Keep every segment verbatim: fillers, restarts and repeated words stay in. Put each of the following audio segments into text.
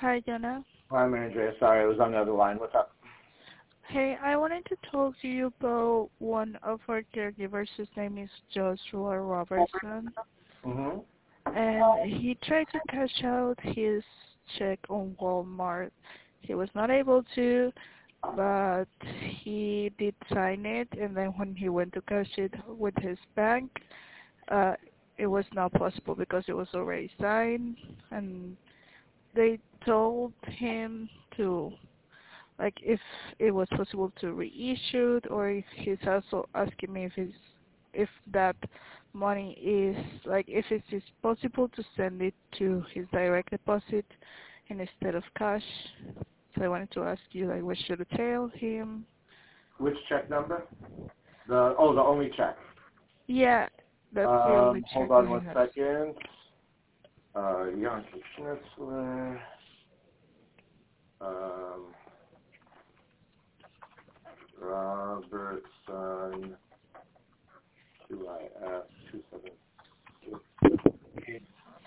Hi, Jonah. Hi, Mary Andrea. Sorry, I was on the other line. What's up? Hey, I wanted to talk to you about one of our caregivers. His name is Joshua Robertson. Mm-hmm. And he tried to cash out his check on Walmart. He was not able to, but he did sign it. And then when he went to cash it with his bank, uh, it was not possible because it was already signed. And they told him to, like, if it was possible to reissue it, or if he's also asking me if it's, if that money is, like, if it is possible to send it to his direct deposit instead of cash. So I wanted to ask you, like, what should I tell him? Which check number? The oh, the only check. Yeah, that's the only Um, check hold on that one he has. second. Uh, Yankee Schnitzler. Um, Robertson. Q I F two seven six.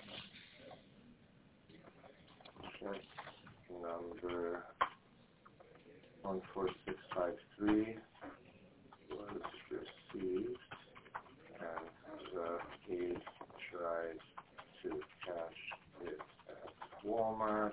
Check number one four six five three was received, and uh, he tried to cash it at Walmart.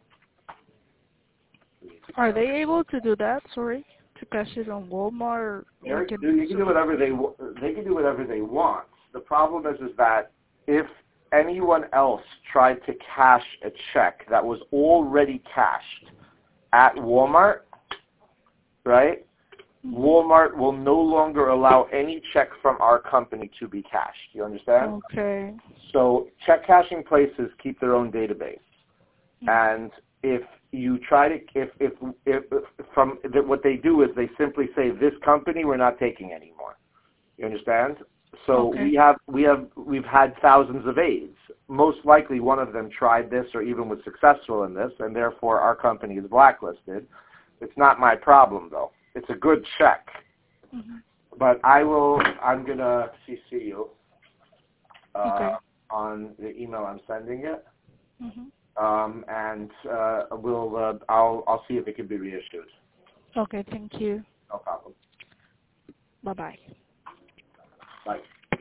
Are they able to do that? Sorry, to cash it on Walmart? They're, We can you can do whatever they wa- they can do whatever they want. The problem is is that if anyone else tried to cash a check that was already cashed at Walmart, right? Mm-hmm. Walmart will no longer allow any check from our company to be cashed. You understand? Okay. So check cashing places keep their own database, Mm-hmm. and if you try to, if if, if from the, what they do is they simply say this company we're not taking anymore. You understand? So Okay. we have we have we've had thousands of aides. Most likely one of them tried this or even was successful in this, and therefore our company is blacklisted. It's not my problem though. It's a good check. Mm-hmm. But I will. I'm gonna C C you uh, Okay. on the email I'm sending it, Mm-hmm. um, and uh, we'll. Uh, I'll. I'll see if it can be reissued. Okay, thank you. No problem. Bye-bye. Bye.